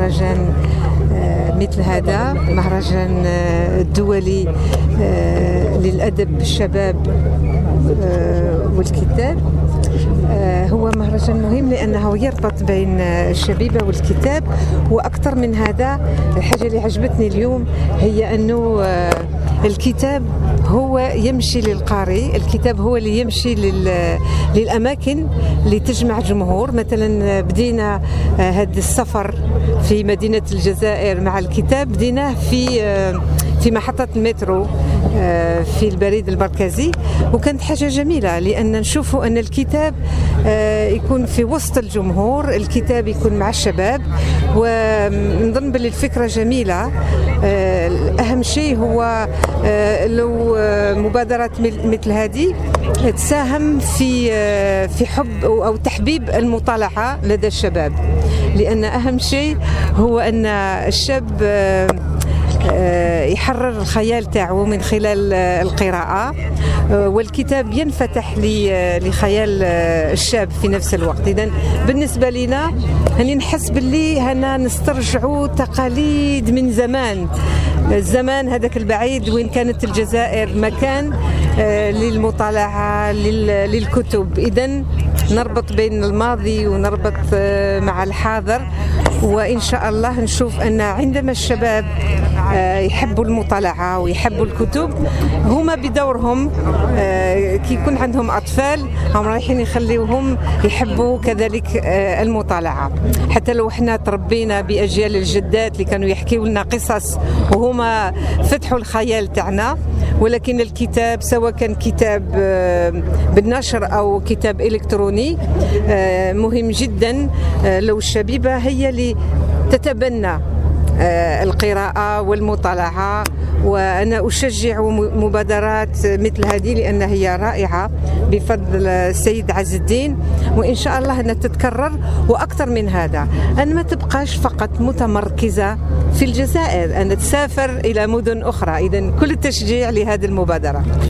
مهرجان مثل هذا، مهرجان دولي للأدب الشباب والكتاب. هو مهرجان مهم لأنه يربط بين الشبيبة والكتاب، وأكثر من هذا الحاجة اللي عجبتني اليوم هي أنه الكتاب هو يمشي للقارئ، الكتاب هو اللي يمشي للأماكن اللي تجمع جمهور. مثلا بدينا هذا السفر في مدينة الجزائر مع الكتاب، بديناه في محطة المترو في البريد المركزي، وكانت حاجة جميلة لأن نشوفوا أن الكتاب يكون في وسط الجمهور، الكتاب يكون مع الشباب، ونظن باللي الفكرة جميلة. أهم شيء هو لو مبادرات مثل هذه تساهم في حب أو تحبيب المطالعة لدى الشباب، لأن أهم شيء هو أن الشاب يحرر الخيال تاعو من خلال القراءة، والكتاب ينفتح لخيال الشاب في نفس الوقت. إذن بالنسبة لنا هني نحس باللي هنا نسترجعوا تقاليد من زمان، الزمان هذاك البعيد وين كانت الجزائر مكان للمطالعة للكتب. إذن نربط بين الماضي ونربط مع الحاضر، وإن شاء الله نشوف أن عندما الشباب يحبوا المطالعة ويحبوا الكتب، هما بدورهم كي يكون عندهم أطفال هم رايحين يخليوهم يحبوا كذلك المطالعة. حتى لو احنا تربينا بأجيال الجدات اللي كانوا يحكيوا لنا قصص وهما فتحوا الخيال تاعنا، ولكن الكتاب سواء كان كتاب بالنشر أو كتاب إلكتروني مهم جدا لو الشبيبة هي اللي تتبنى القراءة والمطالعة. وأنا أشجع مبادرات مثل هذه لأن هي رائعة بفضل السيد عز الدين، وإن شاء الله أنها تتكرر وأكثر من هذا، أن ما تبقاش فقط متمركزة في الجزائر، أن تسافر إلى مدن أخرى. إذن كل التشجيع لهذه المبادرة.